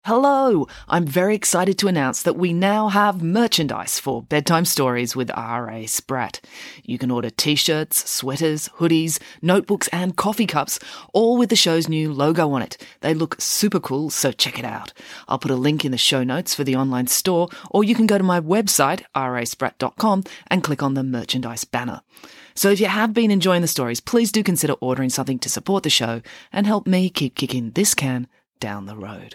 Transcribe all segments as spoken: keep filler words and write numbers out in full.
Hello! I'm very excited to announce that we now have merchandise for Bedtime Stories with R A Spratt. You can order t-shirts, sweaters, hoodies, notebooks and coffee cups, all with the show's new logo on it. They look super cool, so check it out. I'll put a link in the show notes for the online store, or you can go to my website, r a spratt dot com, and click on the merchandise banner. So if you have been enjoying the stories, please do consider ordering something to support the show and help me keep kicking this can down the road.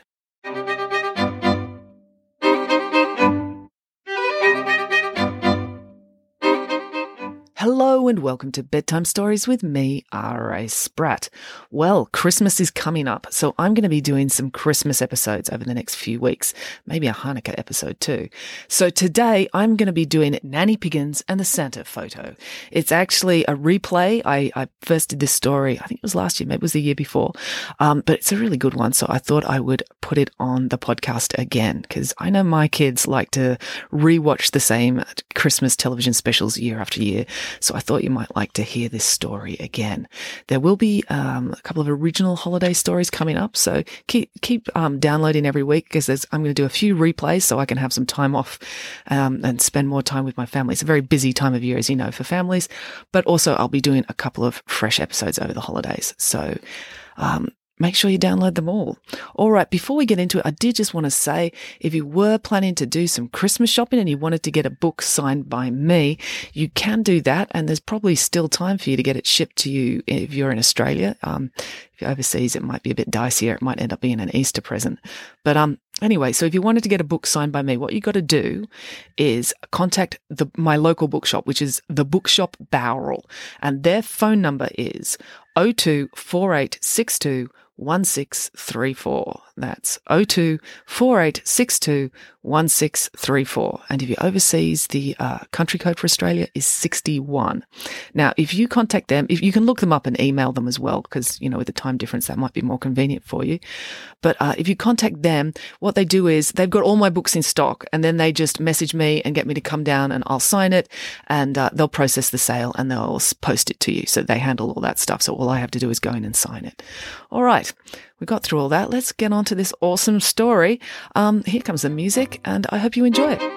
Hello and welcome to Bedtime Stories with me, R A Spratt. Well, Christmas is coming up, so I'm going to be doing some Christmas episodes over the next few weeks, maybe a Hanukkah episode too. So today I'm going to be doing Nanny Piggins and the Santa Photo. It's actually a replay. I, I first did this story, I think it was last year, maybe it was the year before, um, but it's a really good one, so I thought I would put it on the podcast again, because I know my kids like to rewatch the same Christmas television specials year after year. So I thought you might like to hear this story again. There will be um, a couple of original holiday stories coming up, so keep keep um, downloading every week, because I'm going to do a few replays so I can have some time off um, and spend more time with my family. It's a very busy time of year, as you know, for families, but also I'll be doing a couple of fresh episodes over the holidays. So um make sure you download them all. All right, before we get into it, I did just want to say, if you were planning to do some Christmas shopping and you wanted to get a book signed by me, you can do that, and there's probably still time for you to get it shipped to you if you're in Australia. Um, if you're overseas, it might be a bit dicier. It might end up being an Easter present. But um, anyway, so if you wanted to get a book signed by me, what you got to do is contact the, my local bookshop, which is the Bookshop Bowral, and their phone number is oh two four eight six two one six three four. That's oh two four eight six two one six three four. And if you're overseas, the uh, country code for Australia is sixty-one. Now, if you contact them, if you can look them up and email them as well, because, you know, with the time difference, that might be more convenient for you. But uh, if you contact them, what they do is they've got all my books in stock, and then they just message me and get me to come down and I'll sign it, and uh, they'll process the sale and they'll post it to you. So they handle all that stuff. So all I have to do is go in and sign it. All right. We got through all that. Let's get on to this awesome story. Um, here comes the music, and I hope you enjoy it.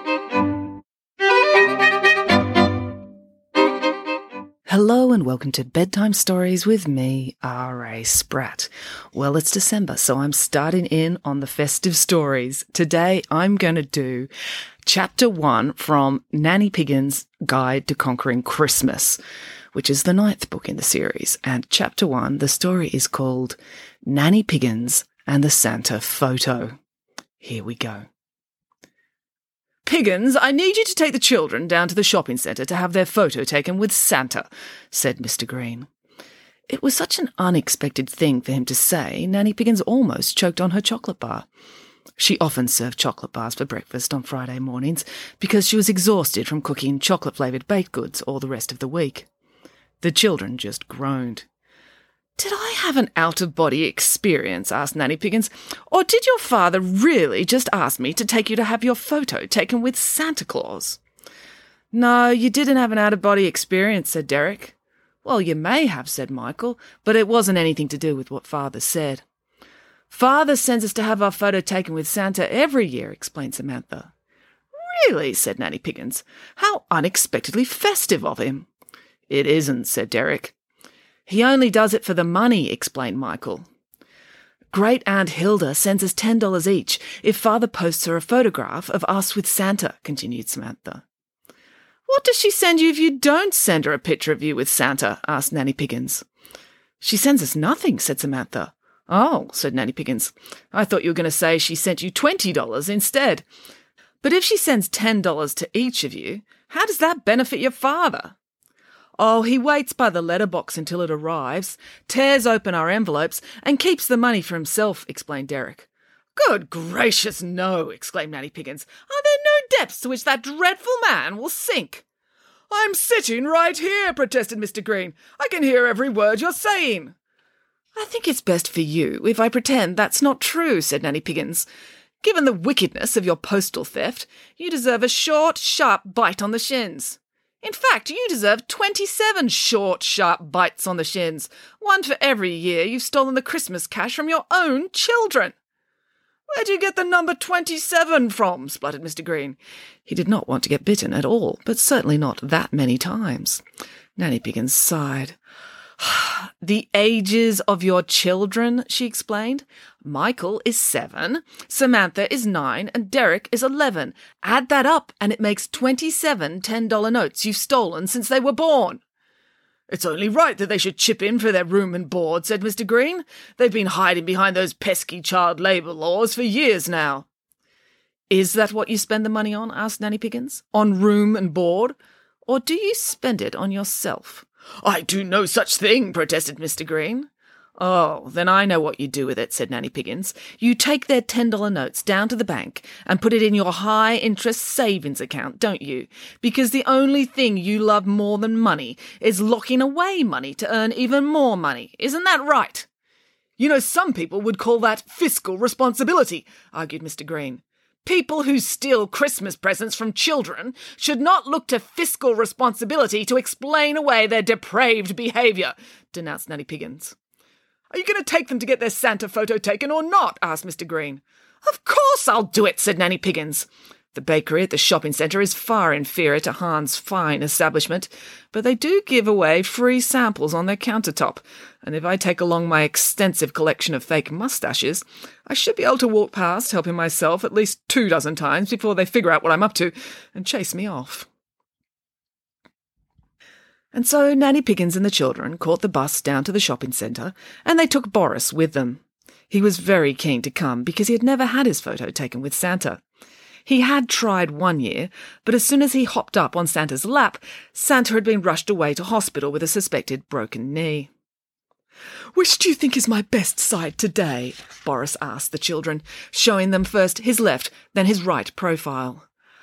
Hello and welcome to Bedtime Stories with me, R A Spratt. Well, it's December, so I'm starting in on the festive stories. Today, I'm going to do chapter one from Nanny Piggins' Guide to Conquering Christmas, which is the ninth book in the series. And chapter one, the story is called Nanny Piggins and the Santa Photo. Here we go. Piggins, I need you to take the children down to the shopping centre to have their photo taken with Santa, said Mister Green. It was such an unexpected thing for him to say, Nanny Piggins almost choked on her chocolate bar. She often served chocolate bars for breakfast on Friday mornings because she was exhausted from cooking chocolate-flavoured baked goods all the rest of the week. The children just groaned. Did I have an out-of-body experience, asked Nanny Piggins, or did your father really just ask me to take you to have your photo taken with Santa Claus? No, you didn't have an out-of-body experience, said Derek. Well, you may have, said Michael, but it wasn't anything to do with what Father said. Father sends us to have our photo taken with Santa every year, explained Samantha. Really, said Nanny Piggins. How unexpectedly festive of him. It isn't, said Derek. He only does it for the money, explained Michael. Great Aunt Hilda sends us ten dollars each if Father posts her a photograph of us with Santa, continued Samantha. What does she send you if you don't send her a picture of you with Santa? Asked Nanny Piggins. She sends us nothing, said Samantha. Oh, said Nanny Piggins. I thought you were going to say she sent you twenty dollars instead. But if she sends ten dollars to each of you, how does that benefit your father? Oh, he waits by the letterbox until it arrives, tears open our envelopes, and keeps the money for himself, explained Derek. Good gracious, no, exclaimed Nanny Piggins. Are there no depths to which that dreadful man will sink? I'm sitting right here, protested Mister Green. I can hear every word you're saying. I think it's best for you if I pretend that's not true, said Nanny Piggins. Given the wickedness of your postal theft, you deserve a short, sharp bite on the shins. In fact, you deserve twenty-seven short, sharp bites on the shins, one for every year you've stolen the Christmas cash from your own children. "Where'd you get the number twenty-seven from?" spluttered Mister Green. He did not want to get bitten at all, but certainly not that many times. Nanny Piggins sighed. "The ages of your children," she explained. "Michael is seven, Samantha is nine, and Derek is eleven. Add that up, and it makes twenty-seven ten-dollar notes you've stolen since they were born." "It's only right that they should chip in for their room and board," said Mister Green. "They've been hiding behind those pesky child labour laws for years now." "Is that what you spend the money on?" asked Nanny Piggins. "On room and board? Or do you spend it on yourself?" "I do no such thing," protested Mister Green. "Oh, then I know what you do with it," said Nanny Piggins. "You take their ten-dollar notes down to the bank and put it in your high-interest savings account, don't you? Because the only thing you love more than money is locking away money to earn even more money. Isn't that right?" "You know, some people would call that fiscal responsibility," argued Mister Green. "People who steal Christmas presents from children should not look to fiscal responsibility to explain away their depraved behaviour," denounced Nanny Piggins. "Are you going to take them to get their Santa photo taken or not?" asked Mister Green. "Of course I'll do it," said Nanny Piggins. The bakery at the shopping centre is far inferior to Hahn's fine establishment, but they do give away free samples on their countertop, and if I take along my extensive collection of fake moustaches, I should be able to walk past helping myself at least two dozen times before they figure out what I'm up to and chase me off. And so Nanny Piggins and the children caught the bus down to the shopping centre, and they took Boris with them. He was very keen to come because he had never had his photo taken with Santa. He had tried one year, but as soon as he hopped up on Santa's lap, Santa had been rushed away to hospital with a suspected broken knee. "Which do you think is my best side today?" Boris asked the children, showing them first his left, then his right profile.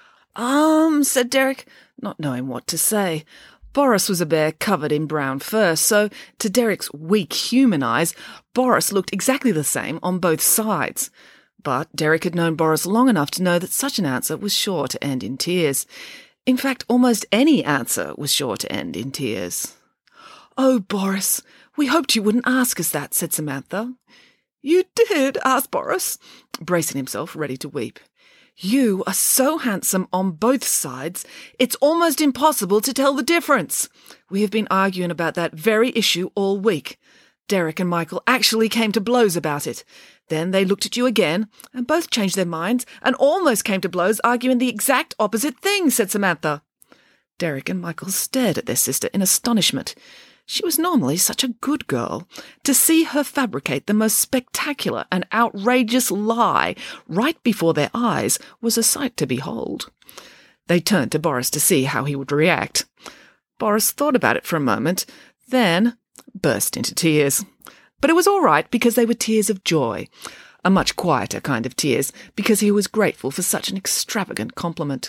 Um, said Derek, not knowing what to say. Boris was a bear covered in brown fur, so to Derek's weak human eyes, Boris looked exactly the same on both sides. But Derek had known Boris long enough to know that such an answer was sure to end in tears. In fact, almost any answer was sure to end in tears. "Oh, Boris, we hoped you wouldn't ask us that," said Samantha. "You did?" asked Boris, bracing himself, ready to weep. "You are so handsome on both sides, it's almost impossible to tell the difference. We have been arguing about that very issue all week. Derek and Michael actually came to blows about it. Then they looked at you again, and both changed their minds, and almost came to blows arguing the exact opposite thing," said Samantha. Derek and Michael stared at their sister in astonishment. She was normally such a good girl. To see her fabricate the most spectacular and outrageous lie right before their eyes was a sight to behold. They turned to Boris to see how he would react. Boris thought about it for a moment, then burst into tears. But it was all right because they were tears of joy, a much quieter kind of tears, because he was grateful for such an extravagant compliment.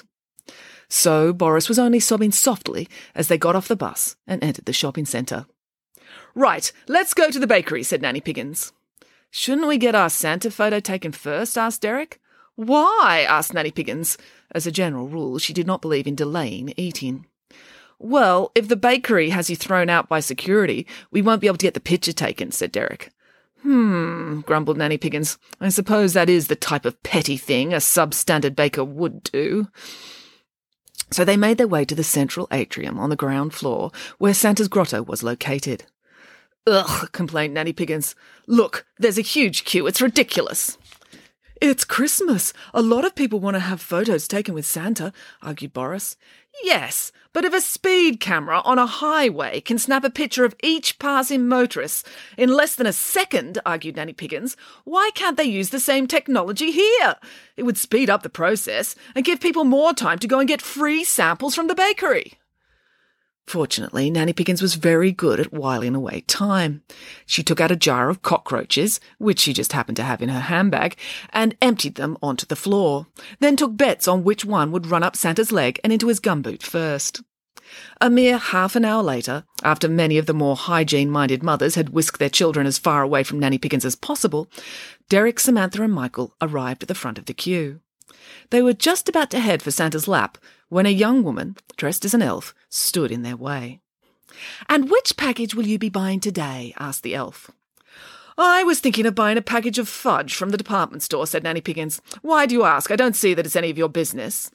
So Boris was only sobbing softly as they got off the bus and entered the shopping centre. "Right, let's go to the bakery," said Nanny Piggins. "Shouldn't we get our Santa photo taken first?" asked Derek. "Why?" asked Nanny Piggins. As a general rule, she did not believe in delaying eating. "Well, if the bakery has you thrown out by security, we won't be able to get the picture taken," said Derek. Hmm, grumbled Nanny Piggins. "I suppose that is the type of petty thing a substandard baker would do." So they made their way to the central atrium on the ground floor, where Santa's grotto was located. "Ugh," complained Nanny Piggins. "Look, there's a huge queue. It's ridiculous." "It's Christmas. A lot of people want to have photos taken with Santa," argued Boris. "Yes, but if a speed camera on a highway can snap a picture of each passing motorist in less than a second," argued Nanny Piggins, "why can't they use the same technology here? It would speed up the process and give people more time to go and get free samples from the bakery." Fortunately, Nanny Piggins was very good at whiling away time. She took out a jar of cockroaches, which she just happened to have in her handbag, and emptied them onto the floor, then took bets on which one would run up Santa's leg and into his gumboot first. A mere half an hour later, after many of the more hygiene-minded mothers had whisked their children as far away from Nanny Piggins as possible, Derek, Samantha and Michael arrived at the front of the queue. They were just about to head for Santa's lap when a young woman, dressed as an elf, stood in their way. "And which package will you be buying today?" asked the elf. I was thinking of buying a package of fudge from the department store, said Nanny Piggins. Why do you ask? I don't see that it's any of your business.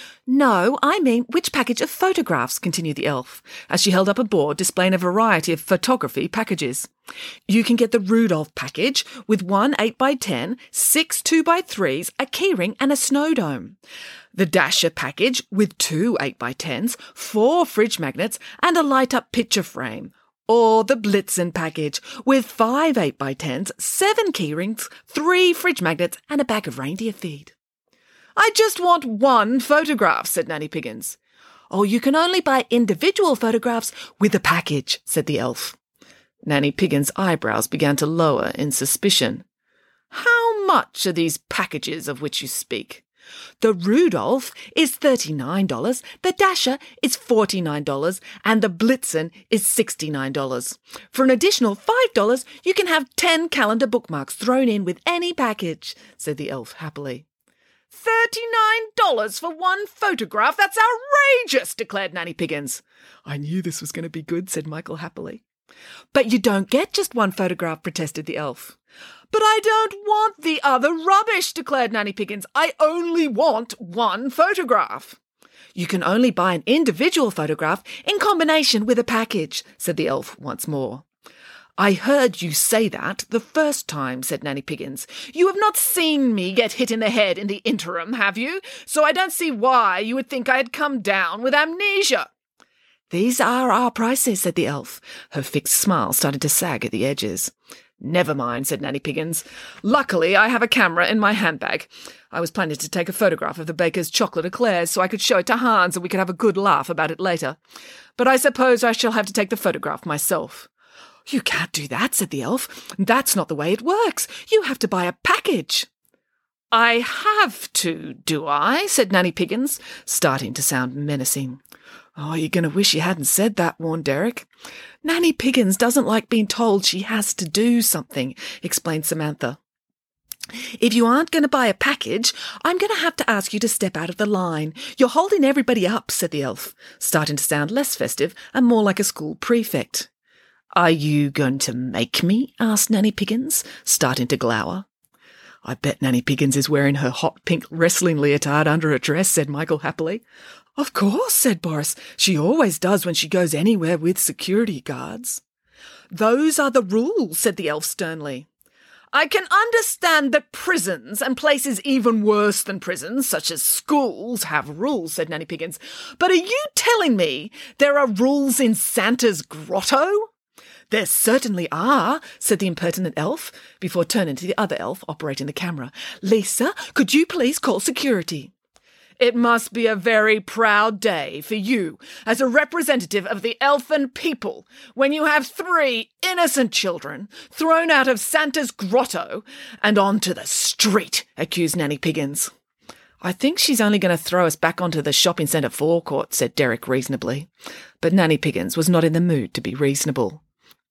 No, I mean, which package of photographs, continued the elf, as she held up a board displaying a variety of photography packages. You can get the Rudolph package with one eight by ten, six two by threes, a keyring and a snow dome. The Dasher package with two eight by tens, four fridge magnets and a light-up picture frame. Or the Blitzen package with five eight by tens, seven keyrings, three fridge magnets and a bag of reindeer feed. I just want one photograph, said Nanny Piggins. Oh, you can only buy individual photographs with a package, said the elf. Nanny Piggins' eyebrows began to lower in suspicion. How much are these packages of which you speak? The Rudolph is thirty-nine dollars, the Dasher is forty-nine dollars, and the Blitzen is sixty-nine dollars. For an additional five dollars, you can have ten calendar bookmarks thrown in with any package, said the elf happily. Thirty-nine dollars for one photograph? That's outrageous, declared Nanny Piggins. I knew this was going to be good, said Michael happily. But you don't get just one photograph, protested the elf. But I don't want the other rubbish, declared Nanny Piggins. I only want one photograph. You can only buy an individual photograph in combination with a package, said the elf once more. I heard you say that the first time, said Nanny Piggins. You have not seen me get hit in the head in the interim, have you? So I don't see why you would think I had come down with amnesia. These are our prices, said the elf. Her fixed smile started to sag at the edges. Never mind, said Nanny Piggins. Luckily, I have a camera in my handbag. I was planning to take a photograph of the baker's chocolate eclairs so I could show it to Hans and we could have a good laugh about it later. But I suppose I shall have to take the photograph myself. You can't do that, said the elf. That's not the way it works. You have to buy a package. I have to, do I? Said Nanny Piggins, starting to sound menacing. Oh, you're going to wish you hadn't said that, warned Derek. Nanny Piggins doesn't like being told she has to do something, explained Samantha. If you aren't going to buy a package, I'm going to have to ask you to step out of the line. You're holding everybody up, said the elf, starting to sound less festive and more like a school prefect. Are you going to make me? Asked Nanny Piggins, starting to glower. I bet Nanny Piggins is wearing her hot pink wrestling leotard under her dress, said Michael happily. Of course, said Boris. She always does when she goes anywhere with security guards. Those are the rules, said the elf sternly. I can understand that prisons and places even worse than prisons, such as schools, have rules, said Nanny Piggins. But are you telling me there are rules in Santa's grotto? There certainly are, said the impertinent elf, before turning to the other elf operating the camera. Lisa, could you please call security? It must be a very proud day for you as a representative of the elfin people when you have three innocent children thrown out of Santa's grotto and onto the street, accused Nanny Piggins. I think she's only going to throw us back onto the shopping centre forecourt, said Derek reasonably. But Nanny Piggins was not in the mood to be reasonable.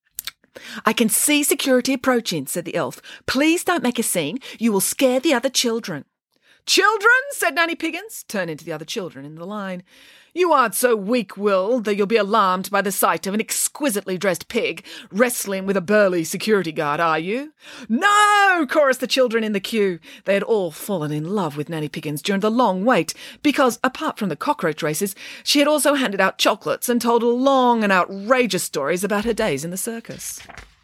I can see security approaching, said the elf. Please don't make a scene. You will scare the other children. Children, said Nanny Piggins, turning to the other children in the line. You aren't so weak-willed that you'll be alarmed by the sight of an exquisitely dressed pig wrestling with a burly security guard, are you? No, chorused the children in the queue. They had all fallen in love with Nanny Piggins during the long wait because, apart from the cockroach races, she had also handed out chocolates and told long and outrageous stories about her days in the circus.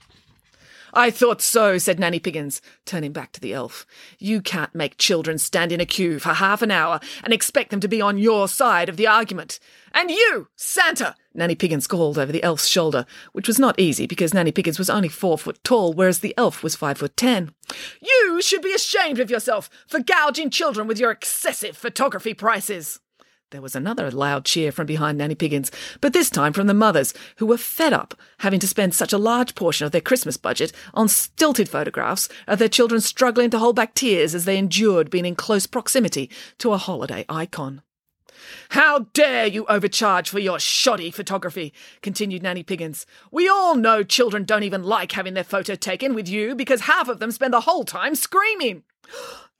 I thought so, said Nanny Piggins, turning back to the elf. You can't make children stand in a queue for half an hour and expect them to be on your side of the argument. And you, Santa, Nanny Piggins called over the elf's shoulder, which was not easy because Nanny Piggins was only four foot tall, whereas the elf was five foot ten. You should be ashamed of yourself for gouging children with your excessive photography prices. There was another loud cheer from behind Nanny Piggins, but this time from the mothers, who were fed up having to spend such a large portion of their Christmas budget on stilted photographs of their children struggling to hold back tears as they endured being in close proximity to a holiday icon. How dare you overcharge for your shoddy photography, continued Nanny Piggins. We all know children don't even like having their photo taken with you because half of them spend the whole time screaming.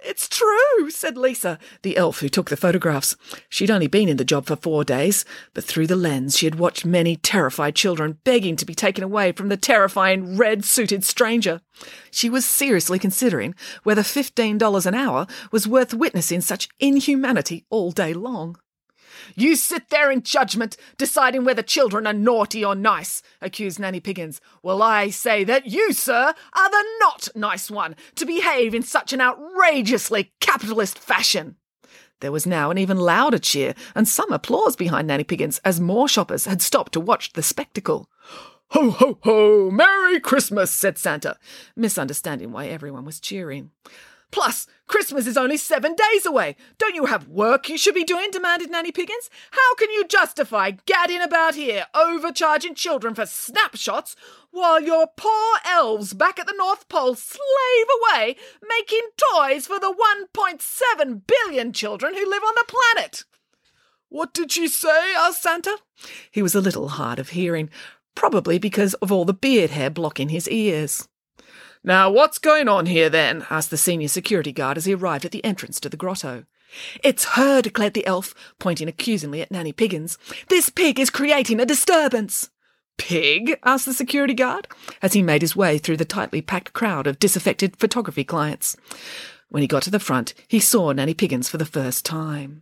"It's true," said Lisa, the elf who took the photographs. She'd only been in the job for four days, but through the lens she had watched many terrified children begging to be taken away from the terrifying red-suited stranger. She was seriously considering whether fifteen dollars an hour was worth witnessing such inhumanity all day long. "You sit there in judgment, deciding whether children are naughty or nice," accused Nanny Piggins. "Well, I say that you, sir, are the not nice one to behave in such an outrageously capitalist fashion." There was now an even louder cheer and some applause behind Nanny Piggins as more shoppers had stopped to watch the spectacle. "Ho, ho, ho! Merry Christmas," said Santa, misunderstanding why everyone was cheering. "Plus, Christmas is only seven days away. Don't you have work you should be doing?" demanded Nanny Piggins. "How can you justify gadding about here, overcharging children for snapshots, while your poor elves back at the North Pole slave away, making toys for the one point seven billion children who live on the planet?" "What did she say?" asked Santa. He was a little hard of hearing, probably because of all the beard hair blocking his ears. "Now, what's going on here, then?" asked the senior security guard as he arrived at the entrance to the grotto. "It's her," declared the elf, pointing accusingly at Nanny Piggins. "This pig is creating a disturbance." "Pig?" asked the security guard, as he made his way through the tightly packed crowd of disaffected photography clients. When he got to the front, he saw Nanny Piggins for the first time.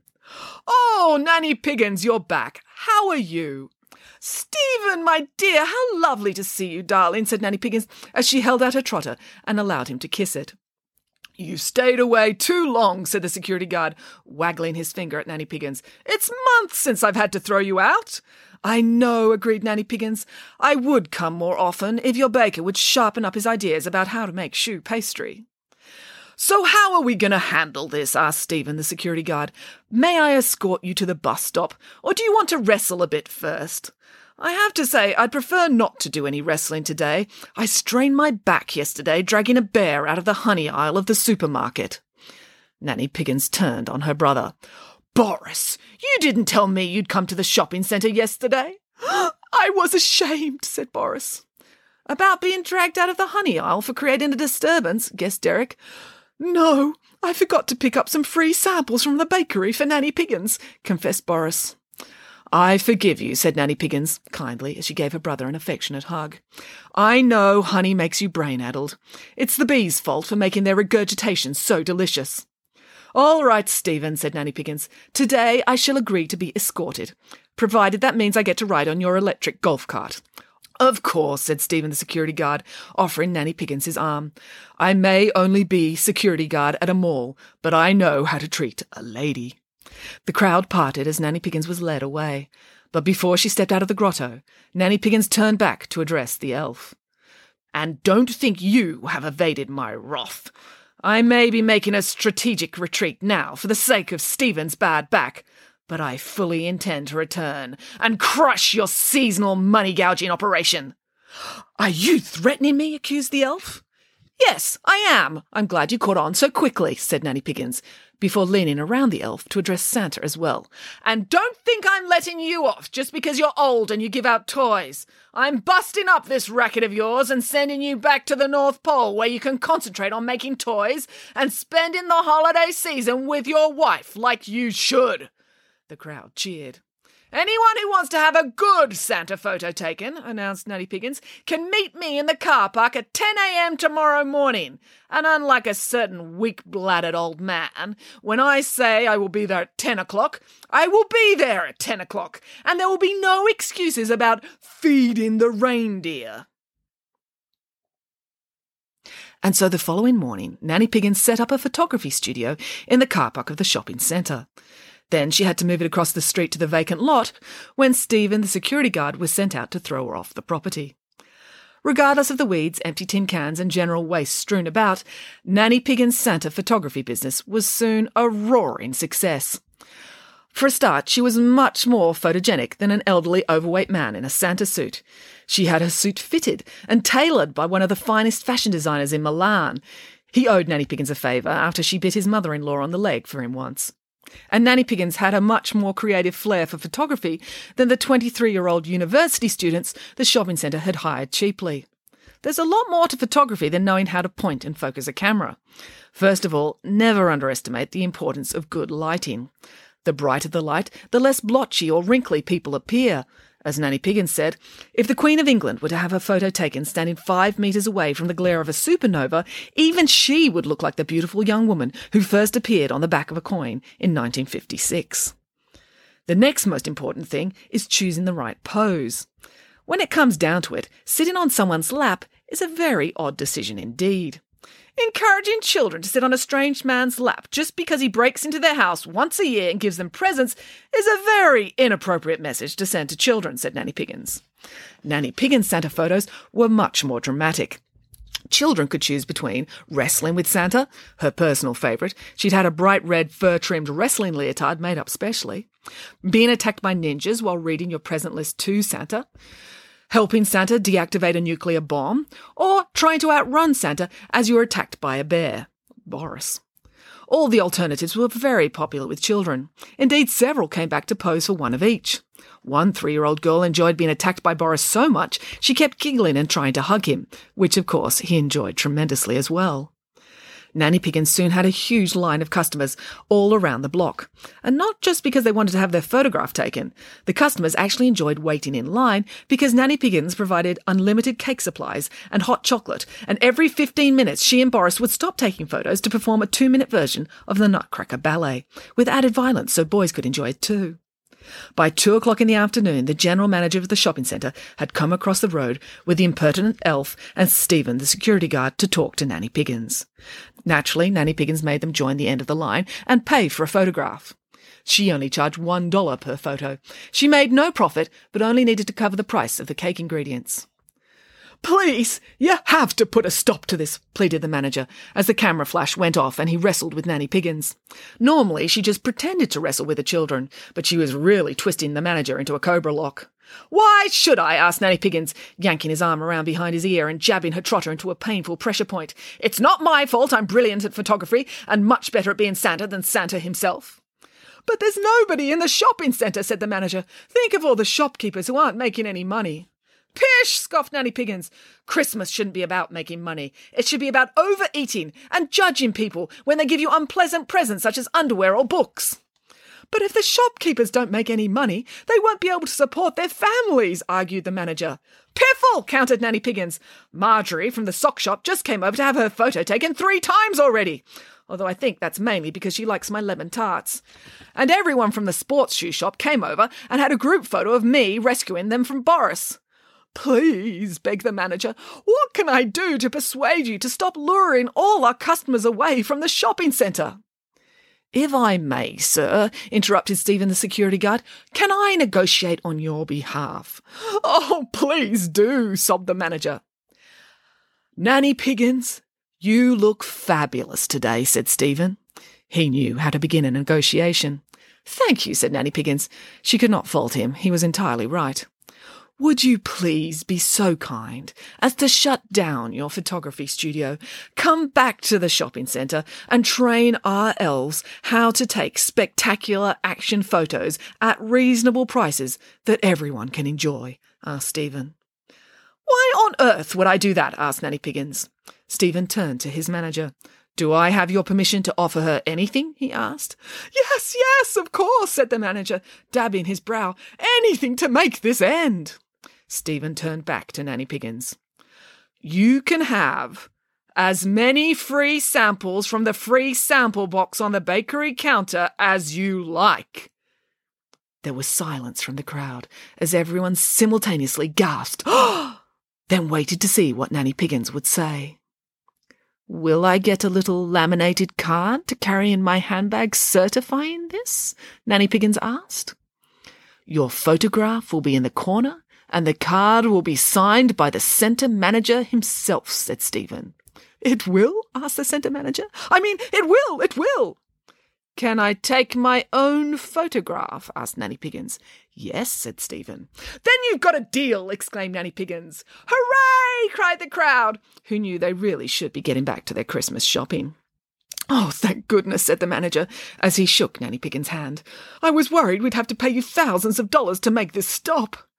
"Oh, Nanny Piggins, you're back. How are you?" "Stephen, my dear, how lovely to see you, darling," said Nanny Piggins, as she held out her trotter and allowed him to kiss it. "You stayed away too long," said the security guard, waggling his finger at Nanny Piggins. "It's months since I've had to throw you out." "I know," agreed Nanny Piggins. "I would come more often if your baker would sharpen up his ideas about how to make choux pastry." "So how are we going to handle this?" asked Stephen, the security guard. "May I escort you to the bus stop, or do you want to wrestle a bit first?" "I have to say I'd prefer not to do any wrestling today. I strained my back yesterday dragging a bear out of the honey aisle of the supermarket." Nanny Piggins turned on her brother. "Boris, you didn't tell me you'd come to the shopping centre yesterday." "I was ashamed," said Boris. "About being dragged out of the honey aisle for creating a disturbance," guessed Derek. "No, I forgot to pick up some free samples from the bakery for Nanny Piggins," confessed Boris. "I forgive you," said Nanny Piggins, kindly, as she gave her brother an affectionate hug. "I know honey makes you brain-addled. It's the bees' fault for making their regurgitation so delicious." "All right, Stephen," said Nanny Piggins. "Today I shall agree to be escorted, provided that means I get to ride on your electric golf cart." "Of course," said Stephen the security guard, offering Nanny Piggins his arm. "I may only be security guard at a mall, but I know how to treat a lady." The crowd parted as Nanny Piggins was led away, but before she stepped out of the grotto, Nanny Piggins turned back to address the elf. "And don't think you have evaded my wrath. I may be making a strategic retreat now for the sake of Stephen's bad back, but I fully intend to return and crush your seasonal money-gouging operation." "Are you threatening me?" accused the elf. "Yes, I am. I'm glad you caught on so quickly," said Nanny Piggins, before leaning around the elf to address Santa as well. "And don't think I'm letting you off just because you're old and you give out toys. I'm busting up this racket of yours and sending you back to the North Pole where you can concentrate on making toys and spending the holiday season with your wife like you should." The crowd cheered. "Anyone who wants to have a good Santa photo taken," announced Nanny Piggins, "can meet me in the car park at ten a.m. tomorrow morning. And unlike a certain weak-bladdered old man, when I say I will be there at ten o'clock, I will be there at ten o'clock, and there will be no excuses about feeding the reindeer." And so the following morning, Nanny Piggins set up a photography studio in the car park of the shopping centre. Then she had to move it across the street to the vacant lot when Stephen, the security guard, was sent out to throw her off the property. Regardless of the weeds, empty tin cans and general waste strewn about, Nanny Piggins' Santa photography business was soon a roaring success. For a start, she was much more photogenic than an elderly overweight man in a Santa suit. She had her suit fitted and tailored by one of the finest fashion designers in Milan. He owed Nanny Piggins a favour after she bit his mother-in-law on the leg for him once. And Nanny Piggins had a much more creative flair for photography than the twenty-three-year-old university students the shopping centre had hired cheaply. There's a lot more to photography than knowing how to point and focus a camera. First of all, never underestimate the importance of good lighting. The brighter the light, the less blotchy or wrinkly people appear. As Nanny Piggins said, if the Queen of England were to have her photo taken standing five metres away from the glare of a supernova, even she would look like the beautiful young woman who first appeared on the back of a coin in nineteen fifty-six. The next most important thing is choosing the right pose. When it comes down to it, sitting on someone's lap is a very odd decision indeed. Encouraging children to sit on a strange man's lap just because he breaks into their house once a year and gives them presents is a very inappropriate message to send to children, said Nanny Piggins. Nanny Piggins' Santa photos were much more dramatic. Children could choose between wrestling with Santa, her personal favourite. She'd had a bright red fur-trimmed wrestling leotard made up specially. Being attacked by ninjas while reading your present list to Santa. Helping Santa deactivate a nuclear bomb, or trying to outrun Santa as you were attacked by a bear. Boris. All the alternatives were very popular with children. Indeed, several came back to pose for one of each. One three-year-old girl enjoyed being attacked by Boris so much she kept giggling and trying to hug him, which of course he enjoyed tremendously as well. Nanny Piggins soon had a huge line of customers all around the block. And not just because they wanted to have their photograph taken. The customers actually enjoyed waiting in line because Nanny Piggins provided unlimited cake supplies and hot chocolate, and every fifteen minutes she and Boris would stop taking photos to perform a two-minute version of the Nutcracker Ballet, with added violence so boys could enjoy it too. By two o'clock in the afternoon, the general manager of the shopping centre had come across the road with the impertinent elf and Stephen, the security guard, to talk to Nanny Piggins. Naturally, Nanny Piggins made them join the end of the line and pay for a photograph. She only charged one dollar per photo. She made no profit, but only needed to cover the price of the cake ingredients. "Please, you have to put a stop to this," pleaded the manager, as the camera flash went off and he wrestled with Nanny Piggins. Normally, she just pretended to wrestle with the children, but she was really twisting the manager into a cobra lock. "Why should I?" asked Nanny Piggins, yanking his arm around behind his ear and jabbing her trotter into a painful pressure point. "It's not my fault I'm brilliant at photography and much better at being Santa than Santa himself." "But there's nobody in the shopping centre," said the manager. "Think of all the shopkeepers who aren't making any money." "Pish!" scoffed Nanny Piggins. "Christmas shouldn't be about making money. It should be about overeating and judging people when they give you unpleasant presents such as underwear or books." "But if the shopkeepers don't make any money, they won't be able to support their families," argued the manager. "Piffle!" countered Nanny Piggins. "Marjorie from the sock shop just came over to have her photo taken three times already. Although I think that's mainly because she likes my lemon tarts. And everyone from the sports shoe shop came over and had a group photo of me rescuing them from Boris." "Please," begged the manager, "what can I do to persuade you to stop luring all our customers away from the shopping centre?" "If I may, sir," interrupted Stephen the security guard, "can I negotiate on your behalf?" "Oh, please do," sobbed the manager. "Nanny Piggins, you look fabulous today," said Stephen. He knew how to begin a negotiation. "Thank you," said Nanny Piggins. She could not fault him. He was entirely right. "Would you please be so kind as to shut down your photography studio, come back to the shopping centre and train our elves how to take spectacular action photos at reasonable prices that everyone can enjoy?" asked Stephen. "Why on earth would I do that?" asked Nanny Piggins. Stephen turned to his manager. "Do I have your permission to offer her anything?" he asked. "Yes, yes, of course," said the manager, dabbing his brow. "Anything to make this end." Stephen turned back to Nanny Piggins. "You can have as many free samples from the free sample box on the bakery counter as you like." There was silence from the crowd as everyone simultaneously gasped, then waited to see what Nanny Piggins would say. "Will I get a little laminated card to carry in my handbag certifying this?" Nanny Piggins asked. "Your photograph will be in the corner, and the card will be signed by the centre manager himself," said Stephen. "It will?" asked the centre manager. "I mean, it will, it will." "Can I take my own photograph?" asked Nanny Piggins. "Yes," said Stephen. "Then you've got a deal!" exclaimed Nanny Piggins. "Hooray!" cried the crowd, who knew they really should be getting back to their Christmas shopping. "Oh, thank goodness," said the manager, as he shook Nanny Piggins' hand. "I was worried we'd have to pay you thousands of dollars to make this stop."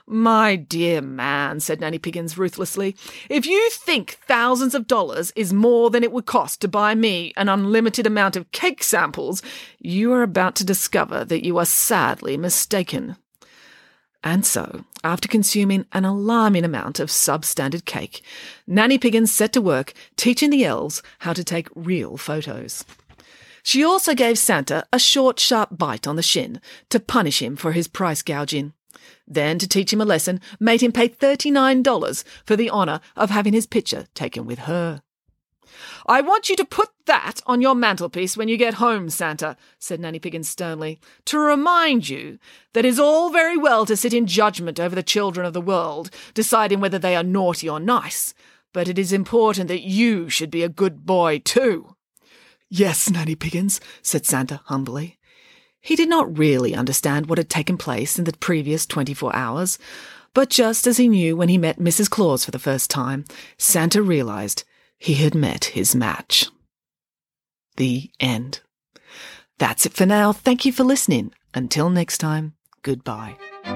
"My dear man," said Nanny Piggins ruthlessly, "if you think thousands of dollars is more than it would cost to buy me an unlimited amount of cake samples, you are about to discover that you are sadly mistaken." And so, after consuming an alarming amount of substandard cake, Nanny Piggins set to work teaching the elves how to take real photos. She also gave Santa a short, sharp bite on the shin to punish him for his price gouging. Then, to teach him a lesson, made him pay thirty-nine dollars for the honour of having his picture taken with her. "I want you to put that on your mantelpiece when you get home, Santa," said Nanny Piggins sternly, "to remind you that it is all very well to sit in judgment over the children of the world, deciding whether they are naughty or nice, but it is important that you should be a good boy too." "Yes, Nanny Piggins," said Santa humbly. He did not really understand what had taken place in the previous twenty-four hours, but just as he knew when he met Missus Claus for the first time, Santa realised he had met his match. The end. That's it for now. Thank you for listening. Until next time, goodbye.